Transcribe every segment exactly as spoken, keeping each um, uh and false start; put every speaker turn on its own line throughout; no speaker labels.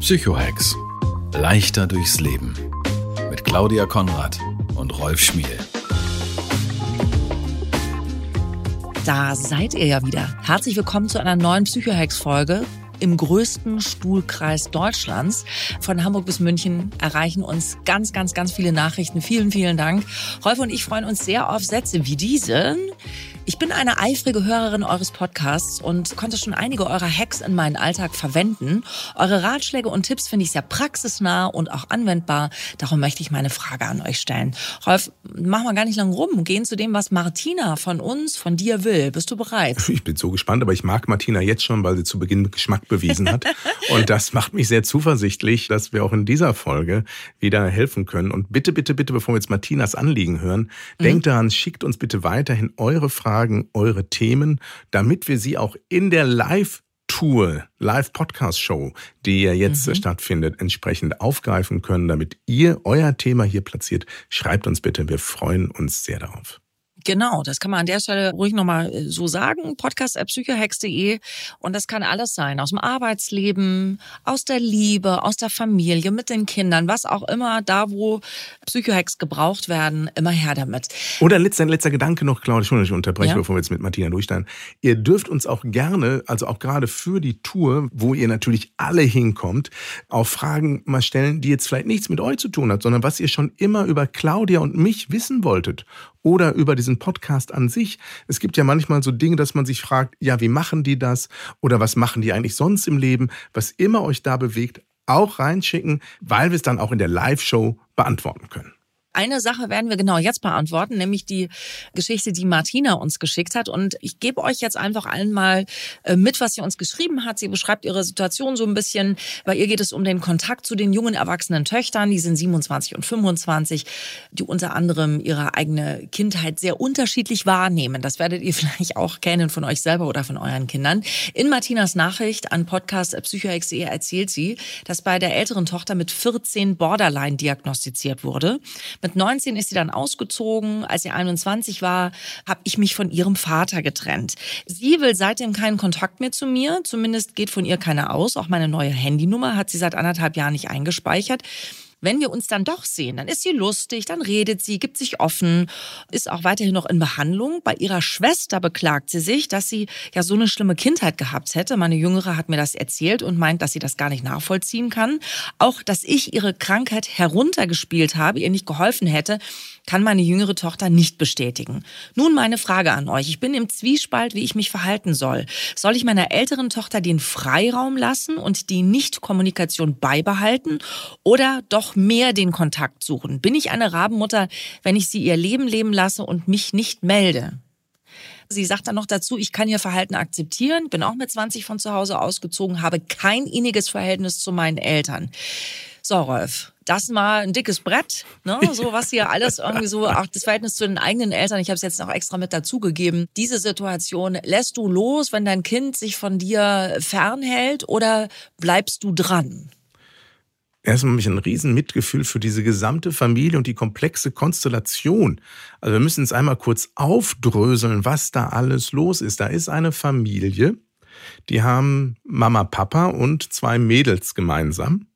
Psychohex. Leichter durchs Leben. Mit Claudia Konrad und Rolf Schmiel.
Da seid ihr ja wieder. Herzlich willkommen zu einer neuen Psychohex-Folge. Im größten Stuhlkreis Deutschlands. Von Hamburg bis München erreichen uns ganz, ganz, ganz viele Nachrichten. Vielen, vielen Dank. Rolf und ich freuen uns sehr auf Sätze wie diesen. Ich bin eine eifrige Hörerin eures Podcasts und konnte schon einige eurer Hacks in meinen Alltag verwenden. Eure Ratschläge und Tipps finde ich sehr praxisnah und auch anwendbar. Darum möchte ich meine Frage an euch stellen. Rolf, machen wir gar nicht lang rum. Gehen zu dem, was Martina von uns, von dir will. Bist du bereit?
Ich bin so gespannt, aber ich mag Martina jetzt schon, weil sie zu Beginn Geschmack bewiesen hat. Und das macht mich sehr zuversichtlich, dass wir auch in dieser Folge wieder helfen können. Und bitte, bitte, bitte, bevor wir jetzt Martinas Anliegen hören, mhm. denkt daran, schickt uns bitte weiterhin eure Fragen, eure Themen, damit wir sie auch in der Live-Tour, Live-Podcast-Show, die ja jetzt mhm. stattfindet, entsprechend aufgreifen können, damit ihr euer Thema hier platziert. Schreibt uns bitte, wir freuen uns sehr darauf.
Genau, das kann man an der Stelle ruhig nochmal so sagen. podcast at psychohex punkt de. Und das kann alles sein. Aus dem Arbeitsleben, aus der Liebe, aus der Familie, mit den Kindern, was auch immer, da wo Psychohex gebraucht werden, immer her damit.
Oder letzter, letzter Gedanke noch, Claudia, ich will nicht unterbrechen,
ja?
bevor wir jetzt mit Martina durchsteigen. Ihr dürft uns auch gerne, also auch gerade für die Tour, wo ihr natürlich alle hinkommt, auch Fragen mal stellen, die jetzt vielleicht nichts mit euch zu tun hat, sondern was ihr schon immer über Claudia und mich wissen wolltet. Oder über diesen Podcast an sich. Es gibt ja manchmal so Dinge, dass man sich fragt, ja, wie machen die das? Oder was machen die eigentlich sonst im Leben? Was immer euch da bewegt, auch reinschicken, weil wir es dann auch in der Live-Show beantworten können.
Eine Sache werden wir genau jetzt beantworten, nämlich die Geschichte, die Martina uns geschickt hat. Und ich gebe euch jetzt einfach allen mal mit, was sie uns geschrieben hat. Sie beschreibt ihre Situation so ein bisschen. Bei ihr geht es um den Kontakt zu den jungen erwachsenen Töchtern. Die sind siebenundzwanzig und fünfundzwanzig, die unter anderem ihre eigene Kindheit sehr unterschiedlich wahrnehmen. Das werdet ihr vielleicht auch kennen von euch selber oder von euren Kindern. In Martinas Nachricht an podcast at psychohex punkt de erzählt sie, dass bei der älteren Tochter mit vierzehn Borderline diagnostiziert wurde. Mit neunzehn ist sie dann ausgezogen. Als sie einundzwanzig war, habe ich mich von ihrem Vater getrennt. Sie will seitdem keinen Kontakt mehr zu mir. Zumindest geht von ihr keiner aus. Auch meine neue Handynummer hat sie seit anderthalb Jahren nicht eingespeichert. Wenn wir uns dann doch sehen, dann ist sie lustig, dann redet sie, gibt sich offen, ist auch weiterhin noch in Behandlung. Bei ihrer Schwester beklagt sie sich, dass sie ja so eine schlimme Kindheit gehabt hätte. Meine Jüngere hat mir das erzählt und meint, dass sie das gar nicht nachvollziehen kann. Auch, dass ich ihre Krankheit heruntergespielt habe, ihr nicht geholfen hätte, kann meine jüngere Tochter nicht bestätigen. Nun meine Frage an euch. Ich bin im Zwiespalt, wie ich mich verhalten soll. Soll ich meiner älteren Tochter den Freiraum lassen und die Nichtkommunikation beibehalten oder doch mehr den Kontakt suchen? Bin ich eine Rabenmutter, wenn ich sie ihr Leben leben lasse und mich nicht melde? Sie sagt dann noch dazu, ich kann ihr Verhalten akzeptieren, bin auch mit zwanzig von zu Hause ausgezogen, habe kein inniges Verhältnis zu meinen Eltern. So, Rolf, das mal ein dickes Brett, ne? So was hier alles irgendwie so, auch das Verhältnis zu den eigenen Eltern, ich habe es jetzt noch extra mit dazugegeben. Diese Situation, lässt du los, wenn dein Kind sich von dir fernhält oder bleibst du dran?
Erstmal habe ich ein riesen Mitgefühl für diese gesamte Familie und die komplexe Konstellation. Also wir müssen es einmal kurz aufdröseln, was da alles los ist. Da ist eine Familie, die haben Mama, Papa und zwei Mädels gemeinsam.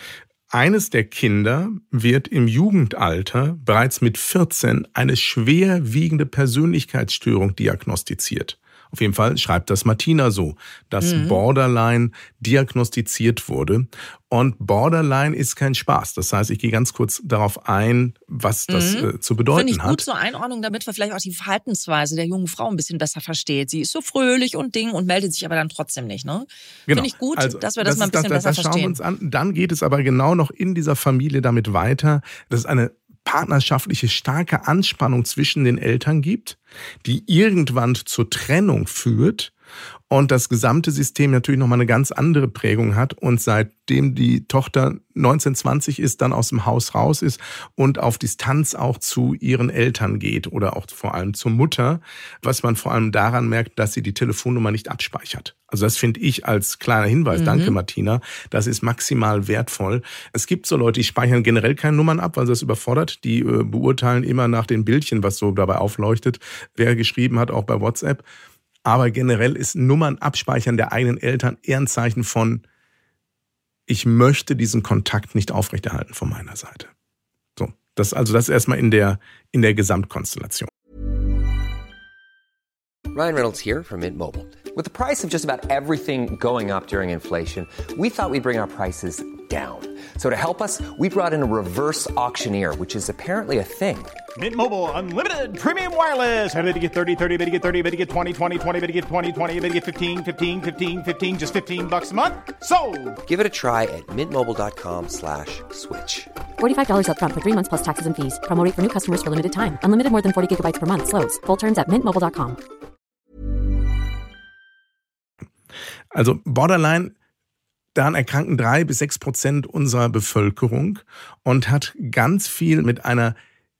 Eines der Kinder wird im Jugendalter bereits mit vierzehn eine schwerwiegende Persönlichkeitsstörung diagnostiziert. Auf jeden Fall schreibt das Martina so, dass mhm. Borderline diagnostiziert wurde. Und Borderline ist kein Spaß. Das heißt, ich gehe ganz kurz darauf ein, was das mhm. äh, zu bedeuten hat.
Finde ich gut zur Einordnung, damit wir vielleicht auch die Verhaltensweise der jungen Frau ein bisschen besser versteht. Sie ist so fröhlich und Ding und meldet sich aber dann trotzdem nicht. Ne? Genau. Finde ich gut, also, dass wir das, das mal ein bisschen das, das, besser das verstehen. Das schauen wir uns an. Dann geht es aber genau noch in dieser Familie damit weiter. Das ist eine partnerschaftliche starke Anspannung zwischen den Eltern gibt, die irgendwann zur Trennung führt und das gesamte System natürlich nochmal eine ganz andere Prägung hat und seitdem die Tochter neunzehn, zwanzig ist, dann aus dem Haus raus ist und auf Distanz auch zu ihren Eltern geht oder auch vor allem zur Mutter, was man vor allem daran merkt, dass sie die Telefonnummer nicht abspeichert. Also das finde ich als kleiner Hinweis, mhm. danke Martina, das ist maximal wertvoll. Es gibt so Leute, die speichern generell keine Nummern ab, weil das überfordert, die äh, beurteilen immer nach den Bildchen, was so dabei aufleuchtet, wer geschrieben hat, auch bei WhatsApp. Aber generell ist Nummern abspeichern der eigenen Eltern eher ein Zeichen von
ich möchte diesen Kontakt nicht aufrechterhalten von meiner Seite. So, das also das erstmal in der in der Gesamtkonstellation.
Ryan Reynolds here from Mint Mobile. With the price of just about everything going up during inflation, we thought we'd bring our prices down. So to help us, we brought in a reverse auctioneer, which is apparently a thing.
Mint Mobile Unlimited Premium Wireless. How to get thirty, thirty, how to get thirty, how to get twenty, twenty, twenty, how to get twenty, twenty, how to get fifteen, fifteen, fifteen, fifteen, just fifteen bucks a month? Sold!
Give it a try at mintmobile.com slash switch.
forty-five dollars up front for three months plus taxes and fees. Promo rate for new customers for limited time. Unlimited more than forty gigabytes per month. Slows full terms at mint mobile dot com.
Also Borderline, daran erkranken drei bis sechs Prozent unserer Bevölkerung und hat ganz viel mit einer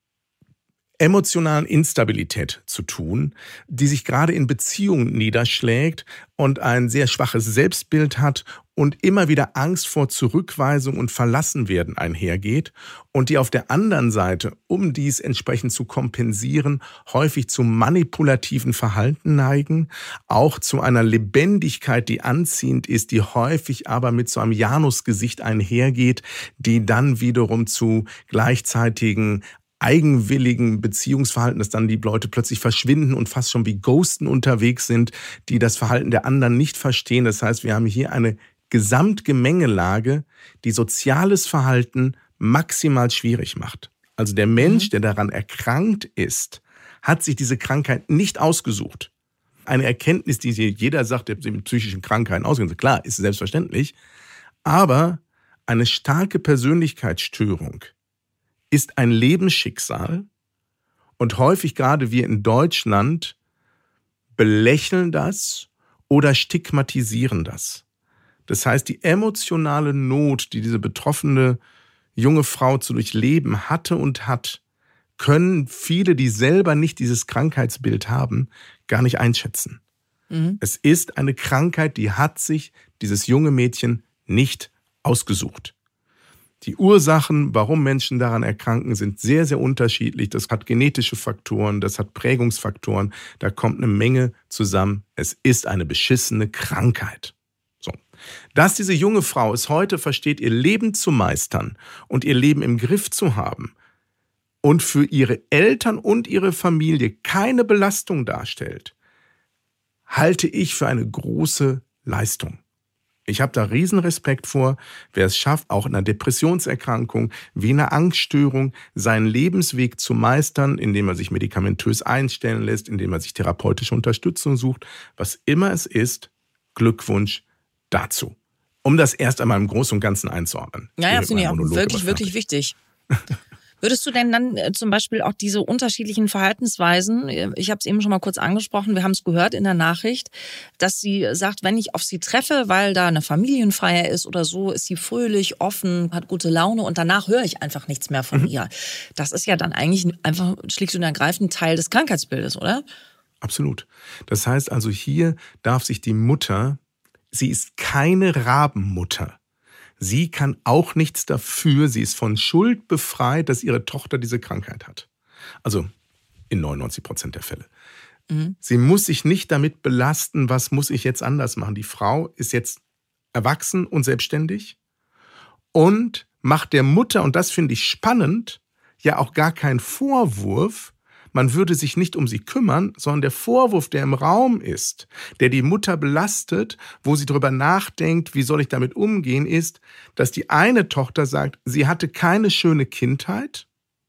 emotionalen Instabilität zu tun, die sich gerade in Beziehungen niederschlägt und ein sehr schwaches Selbstbild hat und immer wieder Angst vor Zurückweisung und Verlassenwerden einhergeht und die auf der anderen Seite, um dies entsprechend zu kompensieren, häufig zu manipulativen Verhalten neigen, auch zu einer Lebendigkeit, die anziehend ist, die häufig aber mit so einem Janusgesicht einhergeht, die dann wiederum zu gleichzeitigen eigenwilligen Beziehungsverhalten, dass dann die Leute plötzlich verschwinden und fast schon wie Ghosten unterwegs sind, die das Verhalten der anderen nicht verstehen. Das heißt, wir haben hier eine Gesamtgemengelage, die soziales Verhalten maximal schwierig macht. Also der Mensch, der daran erkrankt ist, hat sich diese Krankheit nicht ausgesucht. Eine Erkenntnis, die jeder sagt, der mit psychischen Krankheiten ausgeht. Klar, ist selbstverständlich. Aber eine starke Persönlichkeitsstörung ist ein Lebensschicksal und häufig gerade wir in Deutschland belächeln das oder stigmatisieren das. Das heißt, die emotionale Not, die diese betroffene junge Frau zu durchleben hatte und hat, können viele, die selber nicht dieses Krankheitsbild haben, gar nicht einschätzen. Mhm. Es ist eine Krankheit, die hat sich dieses junge Mädchen nicht ausgesucht. Die Ursachen, warum Menschen daran erkranken, sind sehr, sehr unterschiedlich. Das hat genetische Faktoren, das hat Prägungsfaktoren. Da kommt eine Menge zusammen. Es ist eine beschissene Krankheit. So. Dass diese junge Frau es heute versteht, ihr Leben zu meistern und ihr Leben im Griff zu haben und für ihre Eltern und ihre Familie keine Belastung darstellt, halte ich für eine große Leistung. Ich habe da riesen Respekt vor, wer es schafft, auch in einer Depressionserkrankung wie einer Angststörung seinen Lebensweg zu meistern, indem er sich medikamentös einstellen lässt, indem er sich therapeutische Unterstützung sucht. Was immer es ist, Glückwunsch dazu. Um das erst einmal im Großen und Ganzen einzuordnen.
Ja, ja, finde ich auch wirklich, wirklich wichtig. Würdest du denn dann äh, zum Beispiel auch diese unterschiedlichen Verhaltensweisen, ich habe es eben schon mal kurz angesprochen, wir haben es gehört in der Nachricht, dass sie sagt, wenn ich auf sie treffe, weil da eine Familienfeier ist oder so, ist sie fröhlich, offen, hat gute Laune und danach höre ich einfach nichts mehr von mhm. ihr. Das ist ja dann eigentlich einfach schlicht und ergreifend Teil des Krankheitsbildes, oder?
Absolut. Das heißt also, hier darf sich die Mutter, sie ist keine Rabenmutter. Sie kann auch nichts dafür, sie ist von Schuld befreit, dass ihre Tochter diese Krankheit hat. Also in neunundneunzig Prozent der Fälle. Mhm. Sie muss sich nicht damit belasten, was muss ich jetzt anders machen. Die Frau ist jetzt erwachsen und selbstständig und macht der Mutter, und das finde ich spannend, ja auch gar keinen Vorwurf, man würde sich nicht um sie kümmern, sondern der Vorwurf, der im Raum ist, der die Mutter belastet, wo sie darüber nachdenkt, wie soll ich damit umgehen, ist, dass die eine Tochter sagt, sie hatte keine schöne Kindheit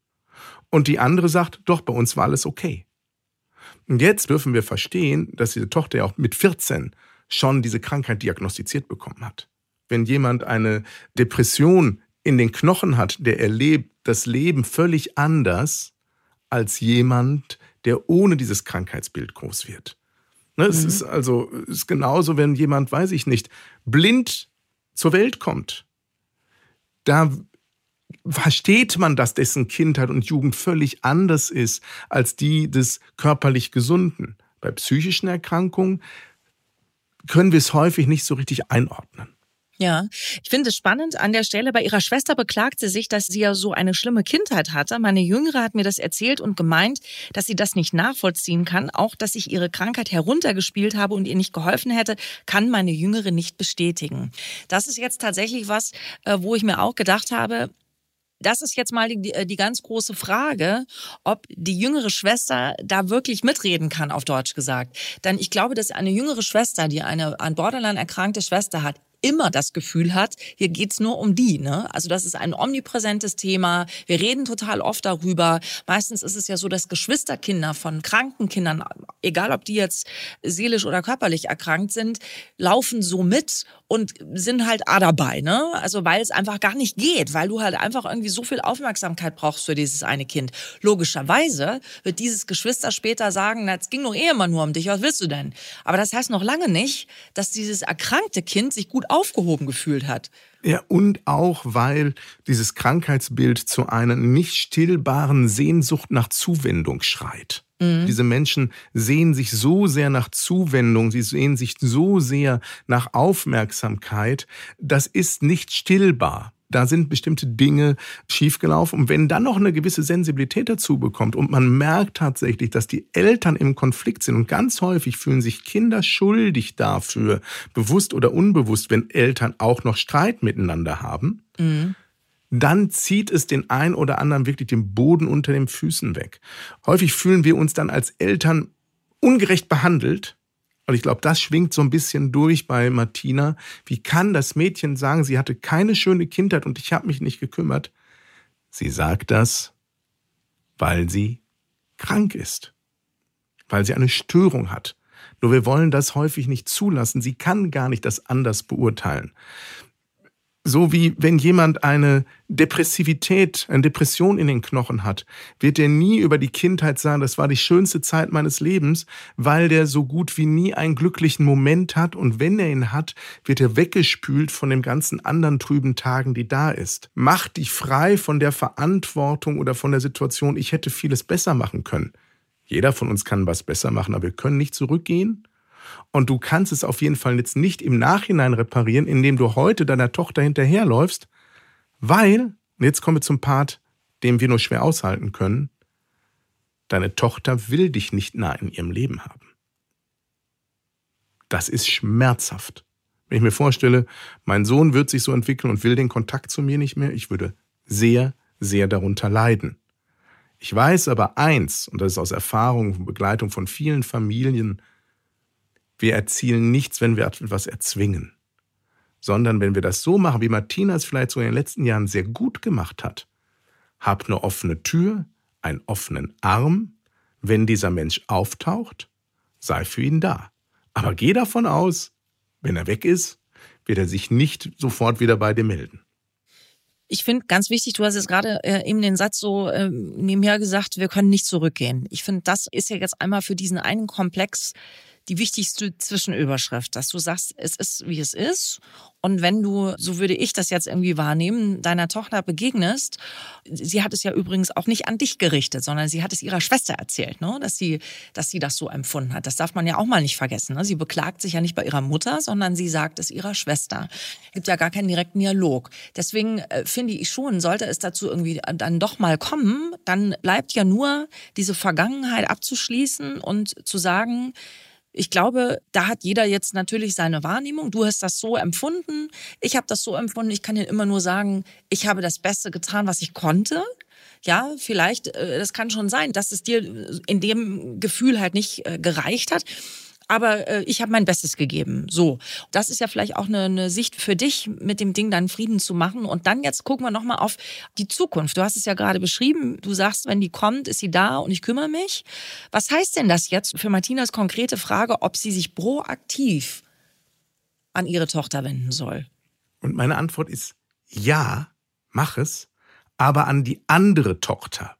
und die andere sagt, doch, bei uns war alles okay. Und jetzt dürfen wir verstehen, dass diese Tochter ja auch mit vierzehn schon diese Krankheit diagnostiziert bekommen hat. Wenn jemand eine Depression in den Knochen hat, der erlebt das Leben völlig anders als jemand, der ohne dieses Krankheitsbild groß wird. Ne, mhm. Es ist also es ist genauso, wenn jemand, weiß ich nicht, blind zur Welt kommt. Da versteht man, dass dessen Kindheit und Jugend völlig anders ist als die des körperlich Gesunden. Bei psychischen Erkrankungen können wir es häufig nicht so richtig einordnen.
Ja, ich finde es spannend an der Stelle. Bei ihrer Schwester beklagt sie sich, dass sie ja so eine schlimme Kindheit hatte. Meine Jüngere hat mir das erzählt und gemeint, dass sie das nicht nachvollziehen kann. Auch, dass ich ihre Krankheit heruntergespielt habe und ihr nicht geholfen hätte, kann meine Jüngere nicht bestätigen. Das ist jetzt tatsächlich was, wo ich mir auch gedacht habe, das ist jetzt mal die, die ganz große Frage, ob die jüngere Schwester da wirklich mitreden kann, auf Deutsch gesagt. Denn ich glaube, dass eine jüngere Schwester, die eine an Borderline erkrankte Schwester hat, immer das Gefühl hat, hier geht's nur um die, ne? Also das ist ein omnipräsentes Thema. Wir reden total oft darüber. Meistens ist es ja so, dass Geschwisterkinder von kranken Kindern, egal ob die jetzt seelisch oder körperlich erkrankt sind, laufen so mit und sind halt A dabei, ne? Also weil es einfach gar nicht geht, weil du halt einfach irgendwie so viel Aufmerksamkeit brauchst für dieses eine Kind. Logischerweise wird dieses Geschwister später sagen, na, es ging doch eh immer nur um dich, was willst du denn? Aber das heißt noch lange nicht, dass dieses erkrankte Kind sich gut aufgehoben gefühlt hat.
Ja, und auch, weil dieses Krankheitsbild zu einer nicht stillbaren Sehnsucht nach Zuwendung schreit. Mhm. Diese Menschen sehen sich so sehr nach Zuwendung, sie sehen sich so sehr nach Aufmerksamkeit, das ist nicht stillbar. Da sind bestimmte Dinge schiefgelaufen. Und wenn dann noch eine gewisse Sensibilität dazu bekommt und man merkt tatsächlich, dass die Eltern im Konflikt sind und ganz häufig fühlen sich Kinder schuldig dafür, bewusst oder unbewusst, wenn Eltern auch noch Streit miteinander haben, mhm. dann zieht es den einen oder anderen wirklich den Boden unter den Füßen weg. Häufig fühlen wir uns dann als Eltern ungerecht behandelt. Und ich glaube, das schwingt so ein bisschen durch bei Martina. Wie kann das Mädchen sagen, sie hatte keine schöne Kindheit und ich habe mich nicht gekümmert? Sie sagt das, weil sie krank ist, weil sie eine Störung hat. Nur wir wollen das häufig nicht zulassen. Sie kann gar nicht das anders beurteilen. So wie wenn jemand eine Depressivität, eine Depression in den Knochen hat, wird er nie über die Kindheit sagen, das war die schönste Zeit meines Lebens, weil der so gut wie nie einen glücklichen Moment hat. Und wenn er ihn hat, wird er weggespült von den ganzen anderen trüben Tagen, die da ist. Mach dich frei von der Verantwortung oder von der Situation, ich hätte vieles besser machen können. Jeder von uns kann was besser machen, aber wir können nicht zurückgehen. Und du kannst es auf jeden Fall jetzt nicht im Nachhinein reparieren, indem du heute deiner Tochter hinterherläufst, weil, und jetzt kommen wir zum Part, den wir nur schwer aushalten können, deine Tochter will dich nicht nah in ihrem Leben haben. Das ist schmerzhaft. Wenn ich mir vorstelle, mein Sohn wird sich so entwickeln und will den Kontakt zu mir nicht mehr, ich würde sehr, sehr darunter leiden. Ich weiß aber eins, und das ist aus Erfahrung und Begleitung von vielen Familien, wir erzielen nichts, wenn wir etwas erzwingen, sondern wenn wir das so machen, wie Martina es vielleicht so in den letzten Jahren sehr gut gemacht hat. Hab eine offene Tür, einen offenen Arm. Wenn dieser Mensch auftaucht, sei für ihn da. Aber geh davon aus, wenn er weg ist, wird er sich nicht sofort wieder bei dir melden.
Ich finde ganz wichtig, du hast jetzt gerade äh, eben den Satz so äh, nebenher gesagt, wir können nicht zurückgehen. Ich finde, das ist ja jetzt einmal für diesen einen Komplex die wichtigste Zwischenüberschrift, dass du sagst, es ist, wie es ist. Und wenn du, so würde ich das jetzt irgendwie wahrnehmen, deiner Tochter begegnest, sie hat es ja übrigens auch nicht an dich gerichtet, sondern sie hat es ihrer Schwester erzählt, ne? dass sie, dass sie das so empfunden hat. Das darf man ja auch mal nicht vergessen. Ne? Sie beklagt sich ja nicht bei ihrer Mutter, sondern sie sagt es ihrer Schwester. Es gibt ja gar keinen direkten Dialog. Deswegen äh, finde ich schon, sollte es dazu irgendwie dann doch mal kommen, dann bleibt ja nur diese Vergangenheit abzuschließen und zu sagen, ich glaube, da hat jeder jetzt natürlich seine Wahrnehmung. Du hast das so empfunden, ich habe das so empfunden. Ich kann dir immer nur sagen, ich habe das Beste getan, was ich konnte. Ja, vielleicht, das kann schon sein, dass es dir in dem Gefühl halt nicht gereicht hat. Aber äh, ich habe mein Bestes gegeben. So, das ist ja vielleicht auch eine, eine Sicht für dich, mit dem Ding dann Frieden zu machen. Und dann jetzt gucken wir nochmal auf die Zukunft. Du hast es ja gerade beschrieben. Du sagst, wenn die kommt, ist sie da und ich kümmere mich. Was heißt denn das jetzt für Martinas konkrete Frage, ob sie sich proaktiv an ihre Tochter wenden soll?
Und meine Antwort ist ja, mach es, aber an die andere Tochter.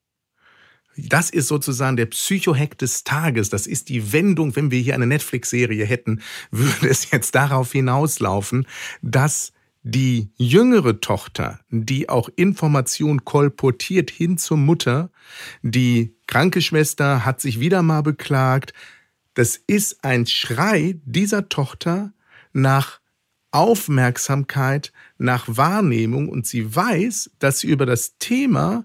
Das ist sozusagen der Psychohack des Tages. Das ist die Wendung, wenn wir hier eine Netflix-Serie hätten, würde es jetzt darauf hinauslaufen, dass die jüngere Tochter, die auch Information kolportiert hin zur Mutter, die kranke Schwester hat sich wieder mal beklagt, das ist ein Schrei dieser Tochter nach Aufmerksamkeit nach Wahrnehmung und sie weiß, dass sie über das Thema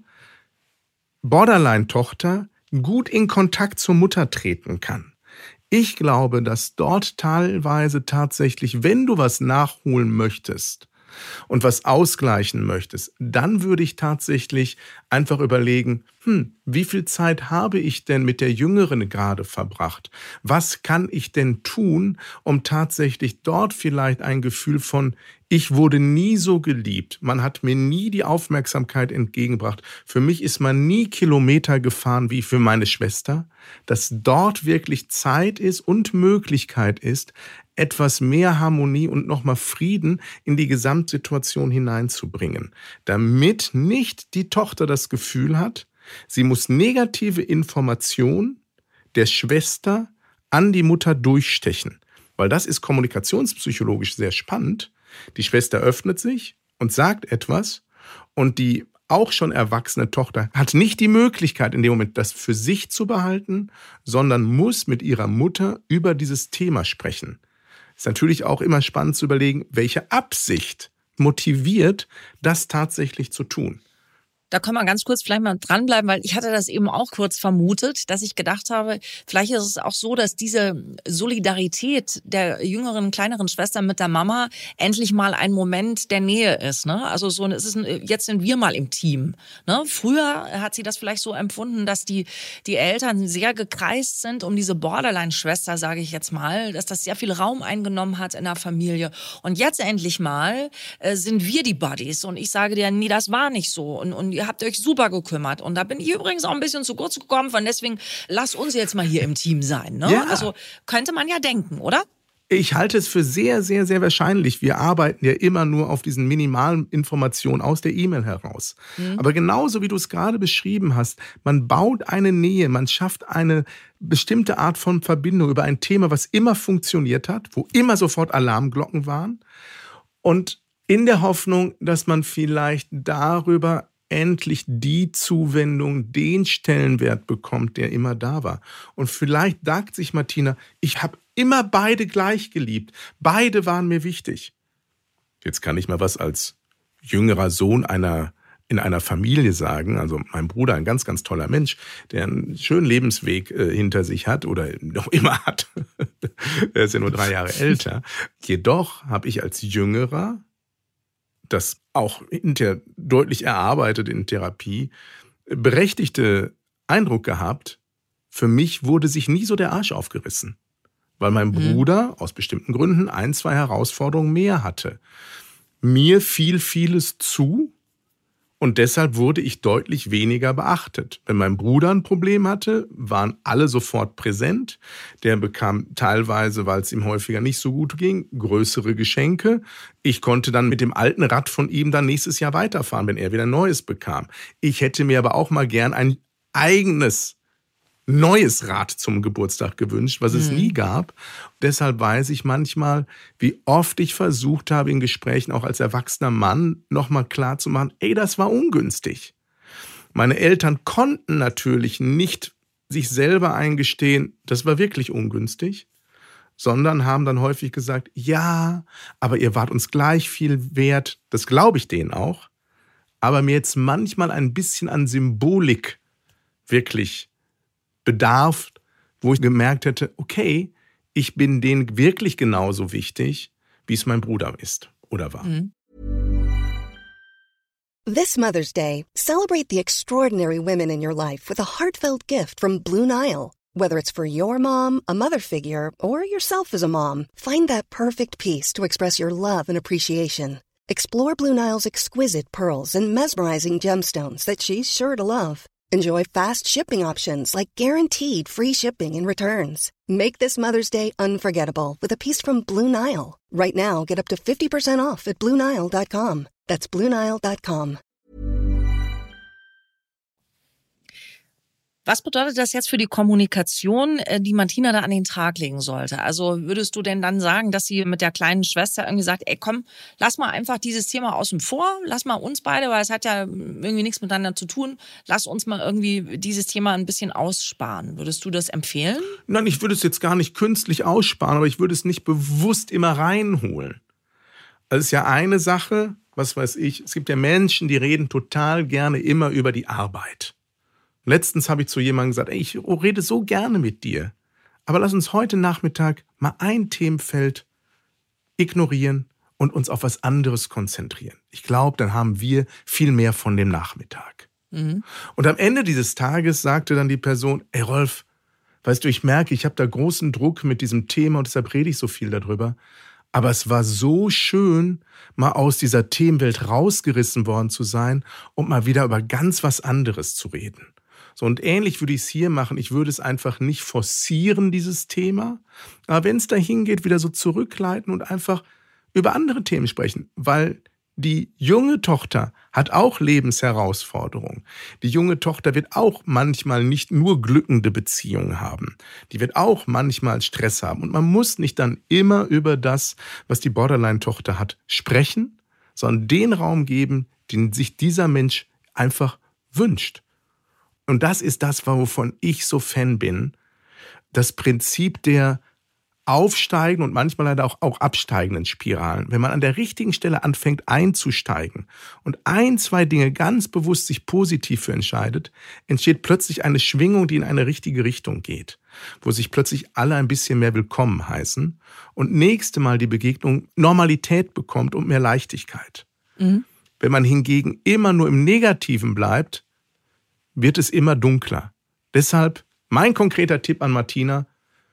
Borderline-Tochter gut in Kontakt zur Mutter treten kann. Ich glaube, dass dort teilweise tatsächlich, wenn du was nachholen möchtest und was ausgleichen möchtest, dann würde ich tatsächlich einfach überlegen, hm, wie viel Zeit habe ich denn mit der Jüngeren gerade verbracht? Was kann ich denn tun, um tatsächlich dort vielleicht ein Gefühl von, ich wurde nie so geliebt, man hat mir nie die Aufmerksamkeit entgegengebracht, für mich ist man nie Kilometer gefahren wie für meine Schwester, dass dort wirklich Zeit ist und Möglichkeit ist, etwas mehr Harmonie und nochmal Frieden in die Gesamtsituation hineinzubringen, damit nicht die Tochter das Gefühl hat, sie muss negative Informationen der Schwester an die Mutter durchstechen, weil das ist kommunikationspsychologisch sehr spannend. Die Schwester öffnet sich und sagt etwas und die auch schon erwachsene Tochter hat nicht die Möglichkeit, in dem Moment das für sich zu behalten, sondern muss mit ihrer Mutter über dieses Thema sprechen. Ist natürlich auch immer spannend zu überlegen, welche Absicht motiviert, das tatsächlich zu tun.
Da können wir ganz kurz vielleicht mal dranbleiben, weil ich hatte das eben auch kurz vermutet, dass ich gedacht habe, vielleicht ist es auch so, dass diese Solidarität der jüngeren, kleineren Schwester mit der Mama endlich mal ein Moment der Nähe ist. Ne? Also so, es ist ein, jetzt sind wir mal im Team. Ne? Früher hat sie das vielleicht so empfunden, dass die, die Eltern sehr gekreist sind um diese Borderline-Schwester, sage ich jetzt mal, dass das sehr viel Raum eingenommen hat in der Familie. Und jetzt endlich mal äh, sind wir die Buddies und ich sage dir, nee, das war nicht so. Und, und ihr habt euch super gekümmert. Und da bin ich übrigens auch ein bisschen zu kurz gekommen. Von deswegen, lasst uns jetzt mal hier im Team sein. Ne?
Ja.
Also könnte man ja denken, oder?
Ich halte es für sehr, sehr, sehr wahrscheinlich. Wir arbeiten ja immer nur auf diesen minimalen Informationen aus der E-Mail heraus. Mhm. Aber genauso wie du es gerade beschrieben hast, man baut eine Nähe, man schafft eine bestimmte Art von Verbindung über ein Thema, was immer funktioniert hat, wo immer sofort Alarmglocken waren. Und in der Hoffnung, dass man vielleicht darüber endlich die Zuwendung, den Stellenwert bekommt, der immer da war. Und vielleicht sagt sich Martina, ich habe immer beide gleich geliebt. Beide waren mir wichtig. Jetzt kann ich mal was als jüngerer Sohn einer in einer Familie sagen, also mein Bruder, ein ganz, ganz toller Mensch, der einen schönen Lebensweg äh, hinter sich hat oder noch immer hat. Er ist ja nur drei Jahre älter. Jedoch habe ich als Jüngerer das auch hinterher deutlich erarbeitet in Therapie, berechtigte Eindruck gehabt, für mich wurde sich nie so der Arsch aufgerissen, weil mein mhm. Bruder aus bestimmten Gründen ein, zwei Herausforderungen mehr hatte. Mir fiel vieles zu und deshalb wurde ich deutlich weniger beachtet. Wenn mein Bruder ein Problem hatte, waren alle sofort präsent. Der bekam teilweise, weil es ihm häufiger nicht so gut ging, größere Geschenke. Ich konnte dann mit dem alten Rad von ihm dann nächstes Jahr weiterfahren, wenn er wieder Neues bekam. Ich hätte mir aber auch mal gern ein eigenes neues Rad zum Geburtstag gewünscht, was es mhm. nie gab. Deshalb weiß ich manchmal, wie oft ich versucht habe, in Gesprächen auch als erwachsener Mann nochmal klar zu machen, ey, das war ungünstig. Meine Eltern konnten natürlich nicht sich selber eingestehen, das war wirklich ungünstig, sondern haben dann häufig gesagt, ja, aber ihr wart uns gleich viel wert, das glaube ich denen auch, aber mir jetzt manchmal ein bisschen an Symbolik wirklich bedarf, wo ich gemerkt hätte, okay, ich bin denen wirklich genauso wichtig, wie es mein Bruder ist oder war.
Mhm.
This Mother's Day, celebrate the extraordinary women in your life with a heartfelt gift from Blue Nile. Whether it's for your mom, a mother figure, or yourself as a mom, find that perfect piece to express your love and appreciation. Explore Blue Nile's exquisite pearls and mesmerizing gemstones that she's sure to love. Enjoy fast shipping options like guaranteed free shipping and returns. Make this Mother's Day unforgettable with a piece from Blue Nile. Right now, get up to fifty percent off at blue nile dot com. That's blue nile dot com.
Was bedeutet das jetzt für die Kommunikation, die Martina da an den Tag legen sollte? Also würdest du denn dann sagen, dass sie mit der kleinen Schwester irgendwie sagt, ey komm, lass mal einfach dieses Thema außen vor, lass mal uns beide, weil es hat ja irgendwie nichts miteinander zu tun, lass uns mal irgendwie dieses Thema ein bisschen aussparen. Würdest du das empfehlen?
Nein, ich würde es jetzt gar nicht künstlich aussparen, aber ich würde es nicht bewusst immer reinholen. Also es ist ja eine Sache, was weiß ich, es gibt ja Menschen, die reden total gerne immer über die Arbeit. Letztens habe ich zu jemandem gesagt, ey, ich rede so gerne mit dir, aber lass uns heute Nachmittag mal ein Themenfeld ignorieren und uns auf was anderes konzentrieren. Ich glaube, dann haben wir viel mehr von dem Nachmittag. Mhm. Und am Ende dieses Tages sagte dann die Person, ey Rolf, weißt du, ich merke, ich habe da großen Druck mit diesem Thema und deshalb rede ich so viel darüber. Aber es war so schön, mal aus dieser Themenwelt rausgerissen worden zu sein und mal wieder über ganz was anderes zu reden. So, und ähnlich würde ich es hier machen. Ich würde es einfach nicht forcieren, dieses Thema. Aber wenn es dahin geht, wieder so zurückleiten und einfach über andere Themen sprechen. Weil die junge Tochter hat auch Lebensherausforderungen. Die junge Tochter wird auch manchmal nicht nur glückende Beziehungen haben. Die wird auch manchmal Stress haben. Und man muss nicht dann immer über das, was die Borderline-Tochter hat, sprechen, sondern den Raum geben, den sich dieser Mensch einfach wünscht. Und das ist das, wovon ich so Fan bin. Das Prinzip der aufsteigenden und manchmal leider auch, auch absteigenden Spiralen. Wenn man an der richtigen Stelle anfängt einzusteigen und ein, zwei Dinge ganz bewusst sich positiv für entscheidet, entsteht plötzlich eine Schwingung, die in eine richtige Richtung geht, wo sich plötzlich alle ein bisschen mehr willkommen heißen und nächste Mal die Begegnung Normalität bekommt und mehr Leichtigkeit. Mhm. Wenn man hingegen immer nur im Negativen bleibt, wird es immer dunkler. Deshalb mein konkreter Tipp an Martina: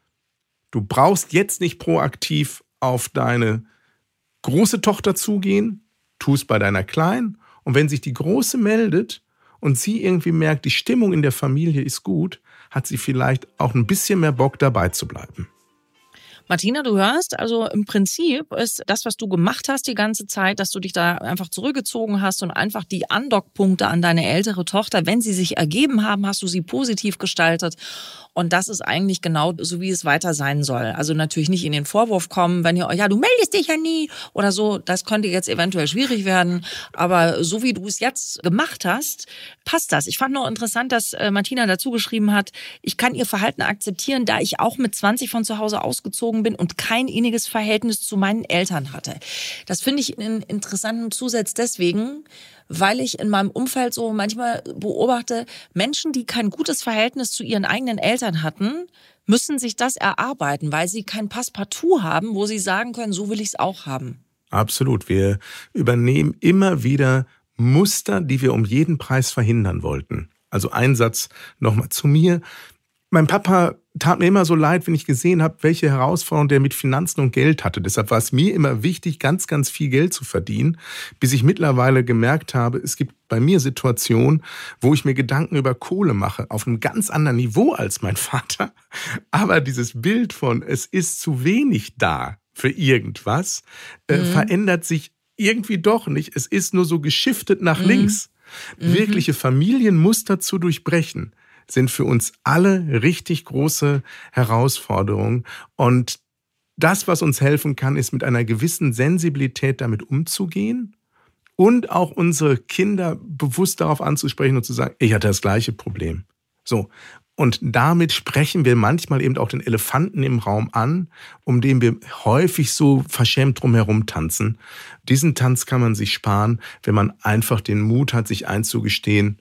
Du brauchst jetzt nicht proaktiv auf deine große Tochter zugehen, tu es bei deiner Kleinen. Und wenn sich die Große meldet und sie irgendwie merkt, die Stimmung in der Familie ist gut, hat sie vielleicht auch ein bisschen mehr Bock, dabei zu bleiben.
Martina, du hörst, also im Prinzip ist das, was du gemacht hast die ganze Zeit, dass du dich da einfach zurückgezogen hast und einfach die Andockpunkte an deine ältere Tochter, wenn sie sich ergeben haben, hast du sie positiv gestaltet. Und das ist eigentlich genau so, wie es weiter sein soll. Also natürlich nicht in den Vorwurf kommen, wenn ihr euch, ja, du meldest dich ja nie oder so. Das könnte jetzt eventuell schwierig werden. Aber so wie du es jetzt gemacht hast, passt das. Ich fand noch interessant, dass Martina dazu geschrieben hat, ich kann ihr Verhalten akzeptieren, da ich auch mit zwanzig von zu Hause ausgezogen bin und kein inniges Verhältnis zu meinen Eltern hatte. Das finde ich einen interessanten Zusatz deswegen, weil ich in meinem Umfeld so manchmal beobachte, Menschen, die kein gutes Verhältnis zu ihren eigenen Eltern hatten, müssen sich das erarbeiten, weil sie kein Passepartout haben, wo sie sagen können, so will ich es auch haben.
Absolut. Wir übernehmen immer wieder Muster, die wir um jeden Preis verhindern wollten. Also ein Satz nochmal zu mir. Mein Papa tat mir immer so leid, wenn ich gesehen habe, welche Herausforderungen der mit Finanzen und Geld hatte. Deshalb war es mir immer wichtig, ganz, ganz viel Geld zu verdienen, bis ich mittlerweile gemerkt habe, es gibt bei mir Situationen, wo ich mir Gedanken über Kohle mache, auf einem ganz anderen Niveau als mein Vater. Aber dieses Bild von, es ist zu wenig da für irgendwas, äh, mhm. verändert sich irgendwie doch nicht. Es ist nur so geschiftet nach mhm. links. Mhm. Wirkliche Familienmuster zu durchbrechen sind für uns alle richtig große Herausforderungen. Und das, was uns helfen kann, ist mit einer gewissen Sensibilität damit umzugehen und auch unsere Kinder bewusst darauf anzusprechen und zu sagen, ich hatte das gleiche Problem. So. Und damit sprechen wir manchmal eben auch den Elefanten im Raum an, um den wir häufig so verschämt drumherum tanzen. Diesen Tanz kann man sich sparen, wenn man einfach den Mut hat, sich einzugestehen,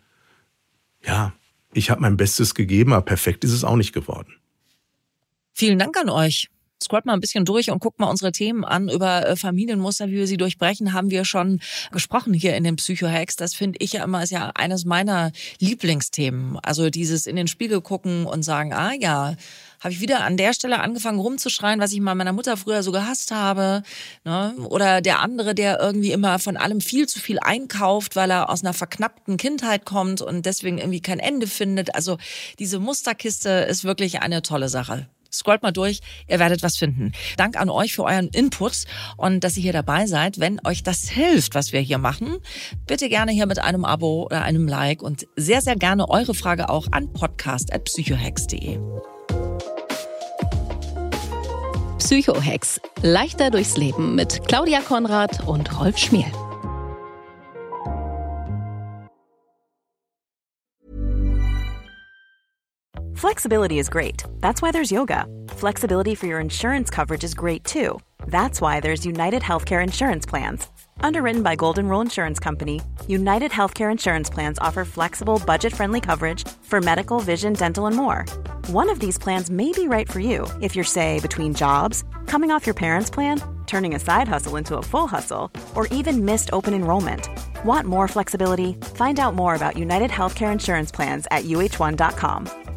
ja, ich habe mein Bestes gegeben, aber perfekt ist es auch nicht geworden.
Vielen Dank an euch. Scrollt mal ein bisschen durch und guckt mal unsere Themen an. Über Familienmuster, wie wir sie durchbrechen, haben wir schon gesprochen hier in den Psycho-Hacks. Das finde ich ja immer, ist ja eines meiner Lieblingsthemen. Also dieses in den Spiegel gucken und sagen, ah ja, habe ich wieder an der Stelle angefangen rumzuschreien, was ich mal meiner Mutter früher so gehasst habe. Ne? Oder der andere, der irgendwie immer von allem viel zu viel einkauft, weil er aus einer verknappten Kindheit kommt und deswegen irgendwie kein Ende findet. Also diese Musterkiste ist wirklich eine tolle Sache. Scrollt mal durch, ihr werdet was finden. Dank an euch für euren Input und dass ihr hier dabei seid. Wenn euch das hilft, was wir hier machen, bitte gerne hier mit einem Abo oder einem Like und sehr, sehr gerne eure Frage auch an podcast at psychohacks punkt de.
Psycho-Hacks. Leichter durchs Leben mit Claudia Konrad und Rolf Schmiel.
Flexibility is great. That's why there's yoga. Flexibility for your insurance coverage is great too. That's why there's United Healthcare Insurance Plans. Underwritten by Golden Rule Insurance Company, United Healthcare Insurance Plans offer flexible, budget-friendly coverage for medical, vision, dental, and more. One of these plans may be right for you if you're, say, between jobs, coming off your parents' plan, turning a side hustle into a full hustle, or even missed open enrollment. Want more flexibility? Find out more about United Healthcare Insurance Plans at U H one dot com.